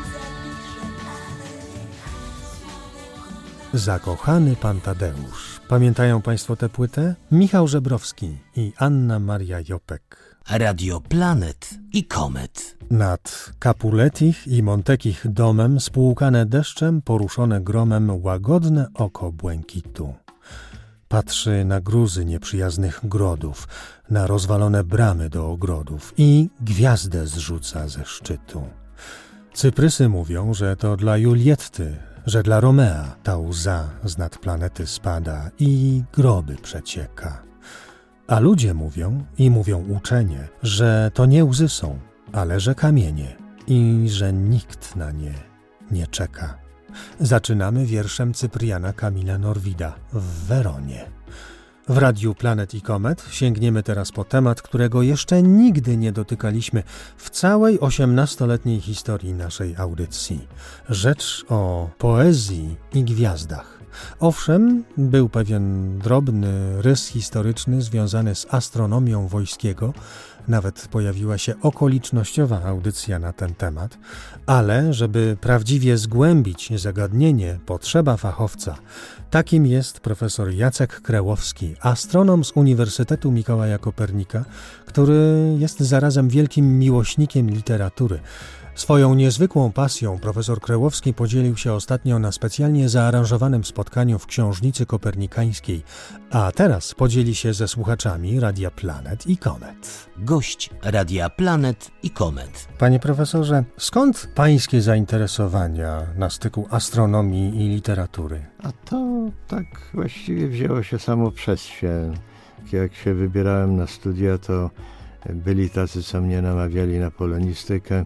zapiszę. Zakochany pan Tadeusz. Pamiętają państwo tę płytę? Michał Żebrowski i Anna Maria Jopek. Radio Planet i Komet. Nad Capuletich i Montekich domem, spłukane deszczem, poruszone gromem, łagodne oko błękitu. Patrzy na gruzy nieprzyjaznych grodów, na rozwalone bramy do ogrodów i gwiazdę zrzuca ze szczytu. Cyprysy mówią, że to dla Julietty, że dla Romea ta łza z nad planety spada i groby przecieka. A ludzie mówią, i mówią uczenie, że to nie łzy są, ale że kamienie i że nikt na nie nie czeka. Zaczynamy wierszem Cypriana Kamila Norwida w Weronie. W Radiu Planet i Komet sięgniemy teraz po temat, którego jeszcze nigdy nie dotykaliśmy w całej osiemnastoletniej historii naszej audycji. Rzecz o poezji i gwiazdach. Owszem, był pewien drobny rys historyczny związany z astronomią Wojskiego, nawet pojawiła się okolicznościowa audycja na ten temat, ale żeby prawdziwie zgłębić zagadnienie, potrzeba fachowca. Takim jest profesor Jacek Krełowski, astronom z Uniwersytetu Mikołaja Kopernika, który jest zarazem wielkim miłośnikiem literatury. Swoją niezwykłą pasją profesor Krełowski podzielił się ostatnio na specjalnie zaaranżowanym spotkaniu w Książnicy Kopernikańskiej, a teraz podzieli się ze słuchaczami Radia Planet i Komet. Gość Radia Planet i Komet. Panie profesorze, skąd pańskie zainteresowania na styku astronomii i literatury? A to tak właściwie wzięło się samo przez się. Jak się wybierałem na studia, to byli tacy, co mnie namawiali na polonistykę,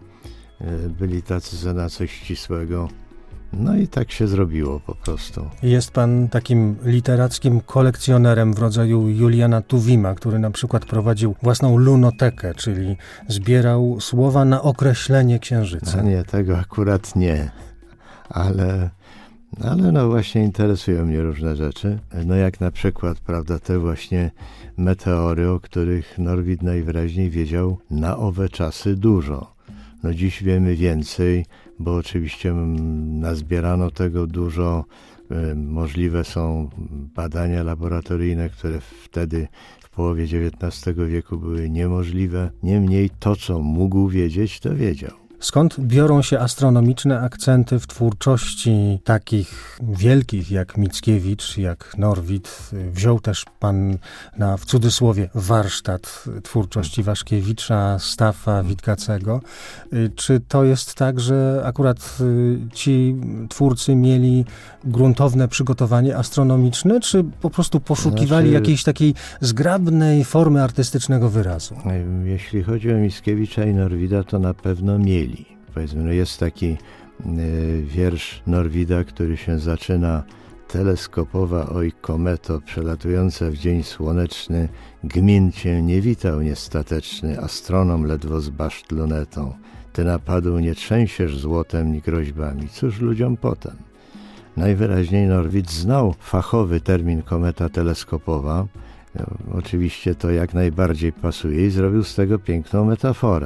byli tacy, co na coś ścisłego. No i tak się zrobiło po prostu. Jest pan takim literackim kolekcjonerem w rodzaju Juliana Tuwima, który na przykład prowadził własną lunotekę, czyli zbierał słowa na określenie księżyca. A nie, tego akurat nie. Ale, ale no właśnie interesują mnie różne rzeczy. No jak na przykład, prawda, te właśnie meteory, o których Norwid najwyraźniej wiedział na owe czasy dużo. No dziś wiemy więcej, bo oczywiście nazbierano tego dużo. Możliwe są badania laboratoryjne, które wtedy w połowie dziewiętnastego wieku były niemożliwe. Niemniej to, co mógł wiedzieć, to wiedział. Skąd biorą się astronomiczne akcenty w twórczości takich wielkich jak Mickiewicz, jak Norwid? Wziął też pan na, w cudzysłowie, warsztat twórczości Waszkiewicza, Staffa, Witkacego. Czy to jest tak, że akurat ci twórcy mieli gruntowne przygotowanie astronomiczne, czy po prostu poszukiwali znaczy, jakiejś takiej zgrabnej formy artystycznego wyrazu? Jeśli chodzi o Mickiewicza i Norwida, to na pewno mieli. Powiedzmy, no jest taki y, wiersz Norwida, który się zaczyna: teleskopowa oj kometo, przelatująca w dzień słoneczny, gmin cię nie witał niestateczny, astronom ledwo z baszt lunetą. Ty napadu nie trzęsiesz złotem ni groźbami, cóż ludziom potem? Najwyraźniej Norwid znał fachowy termin kometa teleskopowa. No, oczywiście to jak najbardziej pasuje i zrobił z tego piękną metaforę.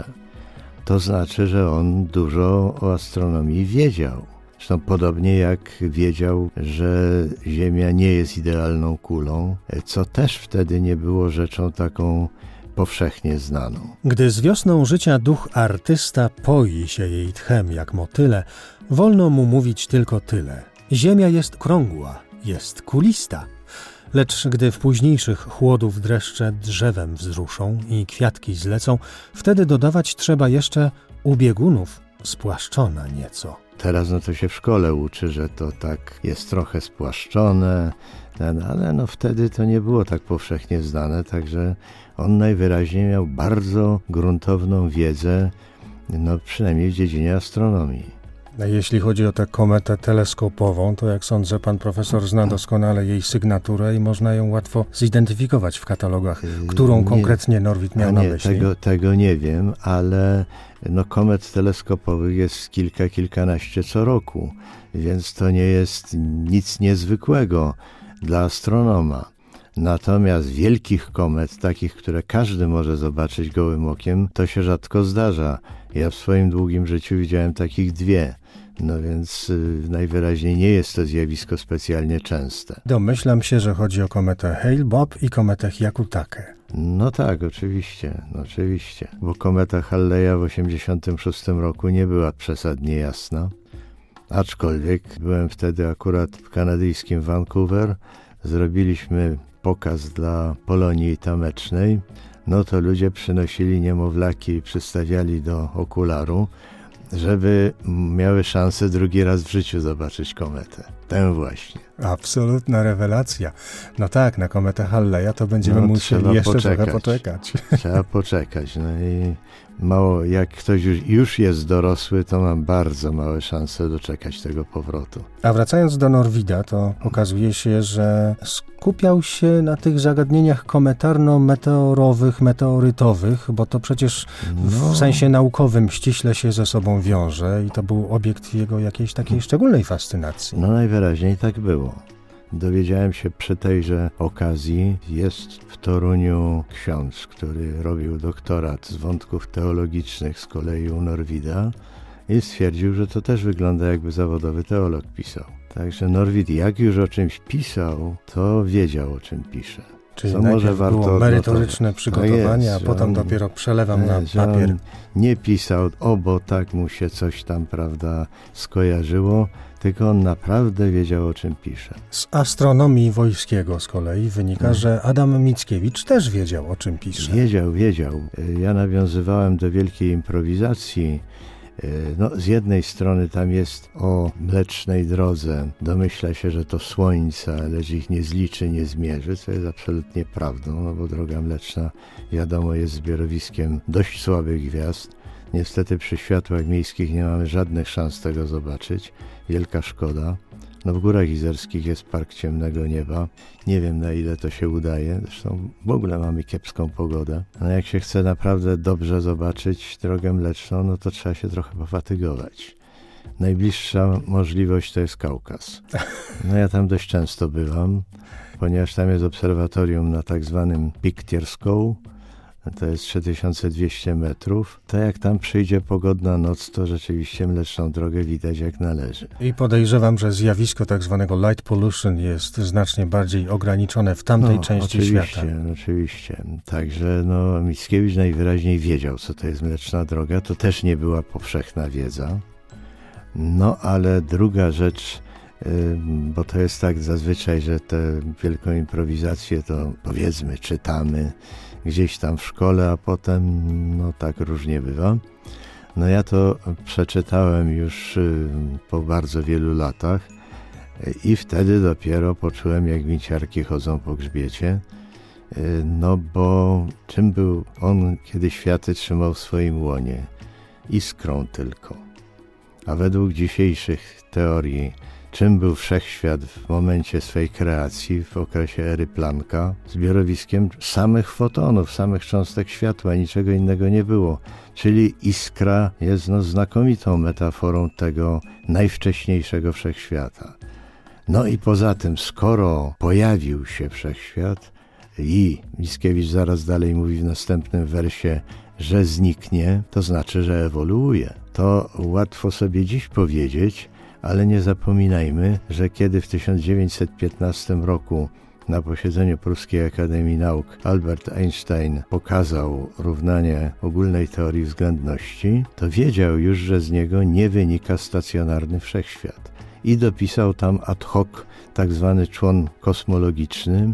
To znaczy, że on dużo o astronomii wiedział. Zresztą podobnie jak wiedział, że Ziemia nie jest idealną kulą, co też wtedy nie było rzeczą taką powszechnie znaną. Gdy z wiosną życia duch artysta poi się jej tchem jak motyle, wolno mu mówić tylko tyle. Ziemia jest krągła, jest kulista. Lecz gdy w późniejszych chłodów dreszcze drzewem wzruszą i kwiatki zlecą, wtedy dodawać trzeba jeszcze u biegunów spłaszczona nieco. Teraz no to się w szkole uczy, że to tak jest trochę spłaszczone, ale no wtedy to nie było tak powszechnie znane, także on najwyraźniej miał bardzo gruntowną wiedzę, no przynajmniej w dziedzinie astronomii. A jeśli chodzi o tę kometę teleskopową, to jak sądzę, pan profesor zna doskonale jej sygnaturę i można ją łatwo zidentyfikować w katalogach, którą nie, konkretnie Norwid miał nie, na myśli. Tego, tego nie wiem, ale no komet teleskopowych jest kilka, kilkanaście co roku, więc to nie jest nic niezwykłego dla astronoma. Natomiast wielkich komet, takich, które każdy może zobaczyć gołym okiem, to się rzadko zdarza. Ja w swoim długim życiu widziałem takich dwie. No więc y, najwyraźniej nie jest to zjawisko specjalnie częste. Domyślam się, że chodzi o kometę Hale-Bopp i kometę Hyakutake. No tak, oczywiście, no oczywiście. Bo kometa Halleya w osiemdziesiątym szóstym roku nie była przesadnie jasna. Aczkolwiek byłem wtedy akurat w kanadyjskim Vancouver. Zrobiliśmy pokaz dla Polonii Tamecznej. No to ludzie przynosili niemowlaki i przystawiali do okularu, żeby miały szansę drugi raz w życiu zobaczyć kometę. Tę właśnie. Absolutna rewelacja. No tak, na kometę Halleya to będziemy no, musieli jeszcze poczekać. trochę poczekać. Trzeba poczekać. No i mało, jak ktoś już, już jest dorosły, to mam bardzo małe szanse doczekać tego powrotu. A wracając do Norwida, to okazuje się, że skupiał się na tych zagadnieniach kometarno-meteorowych, meteorytowych, bo to przecież no. w sensie naukowym ściśle się ze sobą wiąże i to był obiekt jego jakiejś takiej szczególnej fascynacji. No najwyraźniej tak było. dowiedziałem się przy tejże okazji. Jest w Toruniu ksiądz, który robił doktorat z wątków teologicznych z kolei u Norwida i stwierdził, że to też wygląda jakby zawodowy teolog pisał. Także Norwid jak już o czymś pisał, to wiedział o czym pisze. Czyli co najpierw może warto było merytoryczne odnotować. przygotowanie, jest, a potem on, dopiero przelewam na że papier. On nie pisał, o bo tak mu się coś tam, prawda, skojarzyło, tylko on naprawdę wiedział o czym pisze. Z astronomii Wojskiego z kolei wynika, Hmm. że Adam Mickiewicz też wiedział o czym pisze. Wiedział, wiedział. Ja nawiązywałem do wielkiej improwizacji. No, z jednej strony tam jest o Mlecznej Drodze. Domyśla się, że to słońca, lecz ich nie zliczy, nie zmierzy, co jest absolutnie prawdą, no bo Droga Mleczna, wiadomo, jest zbiorowiskiem dość słabych gwiazd. Niestety przy światłach miejskich nie mamy żadnych szans tego zobaczyć. Wielka szkoda. No w Górach Izerskich jest Park Ciemnego Nieba. Nie wiem, na ile to się udaje. Zresztą w ogóle mamy kiepską pogodę. No jak się chce naprawdę dobrze zobaczyć Drogę Mleczną, no to trzeba się trochę pofatygować. Najbliższa możliwość to jest Kaukaz. No ja tam dość często bywam, ponieważ tam jest obserwatorium na tak zwanym Piktierskoł. To jest trzy tysiące dwieście metrów. To jak tam przyjdzie pogodna noc, to rzeczywiście Mleczną Drogę widać jak należy. I podejrzewam, że zjawisko tak zwanego light pollution jest znacznie bardziej ograniczone w tamtej no, części oczywiście, świata. Oczywiście. Także no, Mickiewicz najwyraźniej wiedział, co to jest Mleczna Droga. To też nie była powszechna wiedza. No ale druga rzecz, yy, bo to jest tak zazwyczaj, że tę wielką improwizację to powiedzmy czytamy gdzieś tam w szkole, a potem no tak różnie bywa. No ja to przeczytałem już y, po bardzo wielu latach y, i wtedy dopiero poczułem, jak winciarki chodzą po grzbiecie. Y, no bo czym był on, kiedy światy trzymał w swoim łonie? Iskrą tylko. A według dzisiejszych teorii, czym był wszechświat w momencie swej kreacji, w okresie ery Plancka? Zbiorowiskiem samych fotonów, samych cząstek światła, niczego innego nie było. Czyli iskra jest no, znakomitą metaforą tego najwcześniejszego wszechświata. No i poza tym, skoro pojawił się wszechświat i Mickiewicz zaraz dalej mówi w następnym wersie, że zniknie, to znaczy, że ewoluuje. To łatwo sobie dziś powiedzieć, ale nie zapominajmy, że kiedy w tysiąc dziewięćset piętnastym roku na posiedzeniu Pruskiej Akademii Nauk Albert Einstein pokazał równanie ogólnej teorii względności, to wiedział już, że z niego nie wynika stacjonarny wszechświat. I dopisał tam ad hoc tak zwany człon kosmologiczny,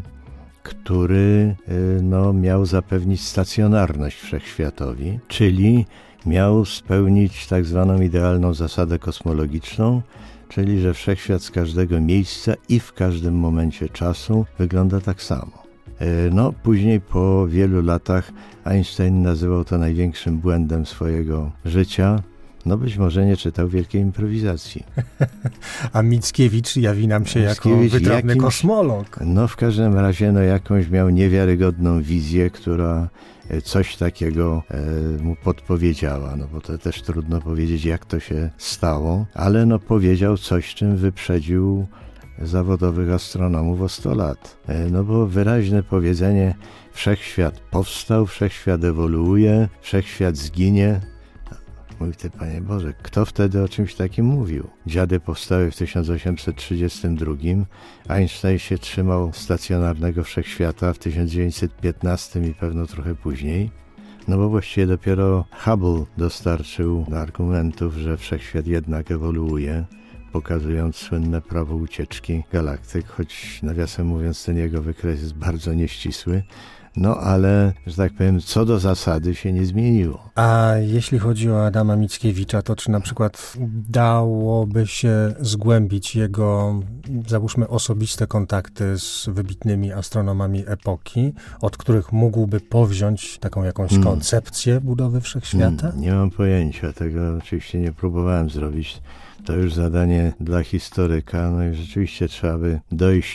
który no, miał zapewnić stacjonarność wszechświatowi, czyli miał spełnić tak zwaną idealną zasadę kosmologiczną, czyli że wszechświat z każdego miejsca i w każdym momencie czasu wygląda tak samo. No, później po wielu latach Einstein nazywał to największym błędem swojego życia. No być może nie czytał Wielkiej Improwizacji. A Mickiewicz jawi nam się Mickiewicz jako wytrawny jakimś, kosmolog. No w każdym razie no, jakąś miał niewiarygodną wizję, która coś takiego e, mu podpowiedziała, no bo to też trudno powiedzieć, jak to się stało, ale no powiedział coś, czym wyprzedził zawodowych astronomów o sto lat. E, no bo wyraźne powiedzenie, wszechświat powstał, wszechświat ewoluuje, wszechświat zginie. Mówi ty, Panie Boże, kto wtedy o czymś takim mówił? Dziady powstały w tysiąc osiemset trzydziestym drugim, Einstein się trzymał stacjonarnego wszechświata w tysiąc dziewięćset piętnastym i pewno trochę później, no bo właściwie dopiero Hubble dostarczył argumentów, że wszechświat jednak ewoluuje, pokazując słynne prawo ucieczki galaktyk, choć nawiasem mówiąc ten jego wykres jest bardzo nieścisły. No ale, że tak powiem, co do zasady się nie zmieniło. A jeśli chodzi o Adama Mickiewicza, to czy na przykład dałoby się zgłębić jego, załóżmy, osobiste kontakty z wybitnymi astronomami epoki, od których mógłby powziąć taką jakąś hmm. koncepcję budowy wszechświata? Hmm, nie mam pojęcia, tego oczywiście nie próbowałem zrobić. To już zadanie dla historyka, no i rzeczywiście trzeba by dojść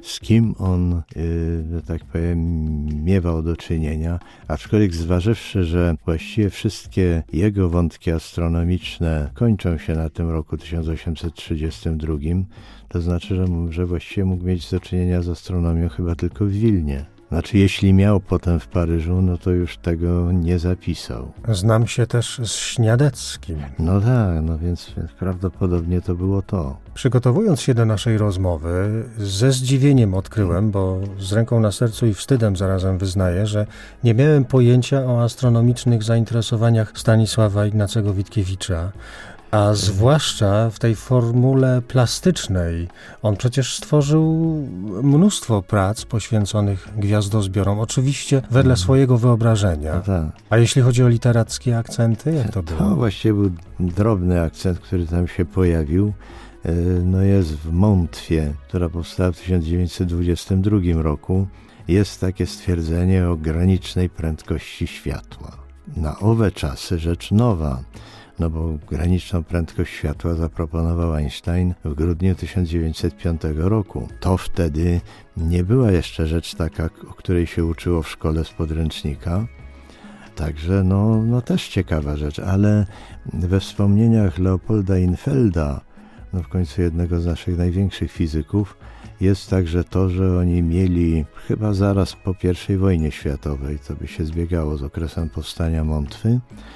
z kim on, yy, że tak powiem, miewał do czynienia, aczkolwiek zważywszy, że właściwie wszystkie jego wątki astronomiczne kończą się na tym roku tysiąc osiemset trzydziestym drugim, to znaczy, że, że właściwie mógł mieć do czynienia z astronomią chyba tylko w Wilnie. Znaczy, jeśli miał potem w Paryżu, no to już tego nie zapisał. Znam się też z Śniadeckim. No tak, no więc, więc prawdopodobnie to było to. Przygotowując się do naszej rozmowy, ze zdziwieniem odkryłem, bo z ręką na sercu i wstydem zarazem wyznaję, że nie miałem pojęcia o astronomicznych zainteresowaniach Stanisława Ignacego Witkiewicza, a zwłaszcza w tej formule plastycznej. On przecież stworzył mnóstwo prac poświęconych gwiazdozbiorom, oczywiście wedle swojego wyobrażenia. No tak. A jeśli chodzi o literackie akcenty, jak to było? To właściwie był drobny akcent, który tam się pojawił. No jest w Montwie, która powstała w tysiąc dziewięćset dwudziestym drugim roku. Jest takie stwierdzenie o granicznej prędkości światła. Na owe czasy rzecz nowa. No bo graniczną prędkość światła zaproponował Einstein w grudniu tysiąc dziewięćset piątego roku. To wtedy nie była jeszcze rzecz taka, o której się uczyło w szkole z podręcznika. Także no, no też ciekawa rzecz, ale we wspomnieniach Leopolda Infelda, no w końcu jednego z naszych największych fizyków, jest także to, że oni mieli chyba zaraz po pierwszej wojnie światowej, to by się zbiegało z okresem powstania Montwy,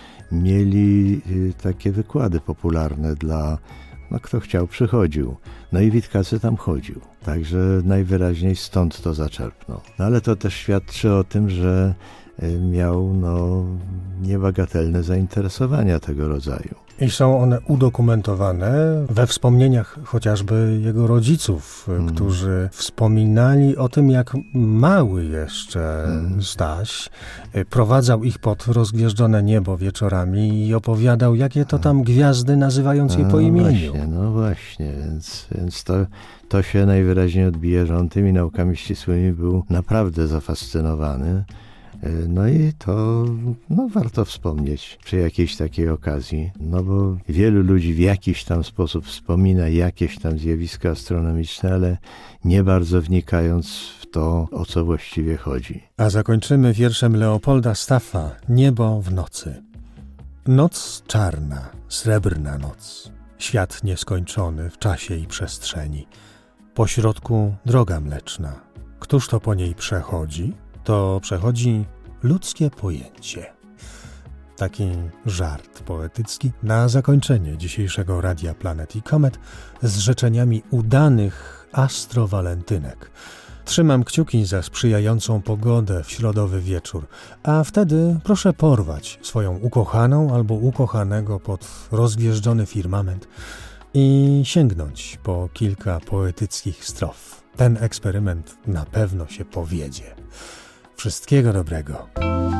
mieli takie wykłady popularne dla, no kto chciał, przychodził. No i Witkacy tam chodził. Także najwyraźniej stąd to zaczerpnął. No ale to też świadczy o tym, że miał no, niebagatelne zainteresowania tego rodzaju. I są one udokumentowane we wspomnieniach chociażby jego rodziców, hmm. którzy wspominali o tym, jak mały jeszcze hmm. Staś prowadzał ich pod rozgwieżdżone niebo wieczorami i opowiadał, jakie to tam gwiazdy, nazywając je no po imieniu. Właśnie, no właśnie, więc, więc to, to się najwyraźniej odbije, że on tymi naukami ścisłymi był naprawdę zafascynowany. No i to no, warto wspomnieć przy jakiejś takiej okazji, no bo wielu ludzi w jakiś tam sposób wspomina jakieś tam zjawiska astronomiczne, ale nie bardzo wnikając w to, o co właściwie chodzi. A zakończymy wierszem Leopolda Staffa Niebo w nocy. Noc czarna, srebrna noc, świat nieskończony w czasie i przestrzeni. Pośrodku droga mleczna. Któż to po niej przechodzi? To przechodzi ludzkie pojęcie. Taki żart poetycki na zakończenie dzisiejszego Radia Planet i Komet z życzeniami udanych astrowalentynek. Trzymam kciuki za sprzyjającą pogodę w środowy wieczór, a wtedy proszę porwać swoją ukochaną albo ukochanego pod rozgwieżdżony firmament i sięgnąć po kilka poetyckich strof. Ten eksperyment na pewno się powiedzie. Wszystkiego dobrego.